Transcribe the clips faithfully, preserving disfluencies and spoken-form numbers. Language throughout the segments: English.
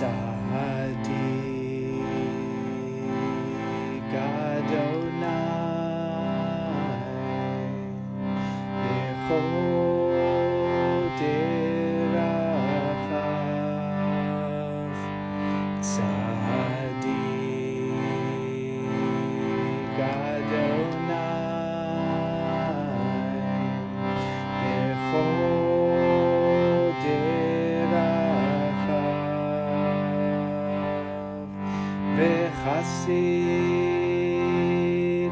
Tzadik Adonai b'chol derachav. Tzadik Adonai b'chol derachav. V'chasid,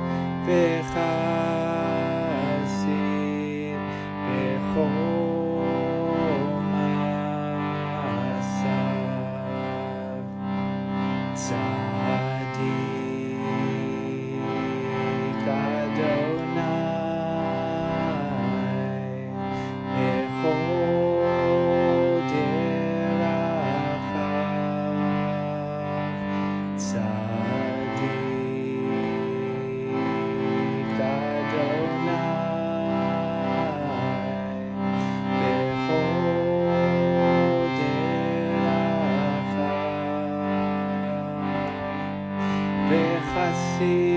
v'chasid b'chol ma'asav. Tzadik Adonai b'chol derachav. Tzadik Adonai b'chol derachav. V'chasid